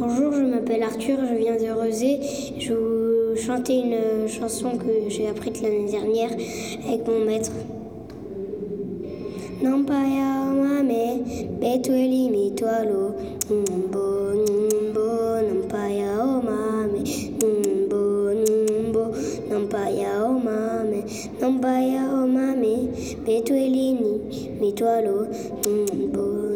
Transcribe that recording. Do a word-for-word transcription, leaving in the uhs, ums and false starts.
Bonjour, je m'appelle Arthur, je viens de Rezé. Je vais vous chanter une chanson que j'ai apprise l'année dernière avec mon maître. Nampaya mame, betueli mitwalo, numbo numbo, nampaya o mame, numbo numbo, nampaya o mame, nampaya o mame, betueli mitwalo, numbo.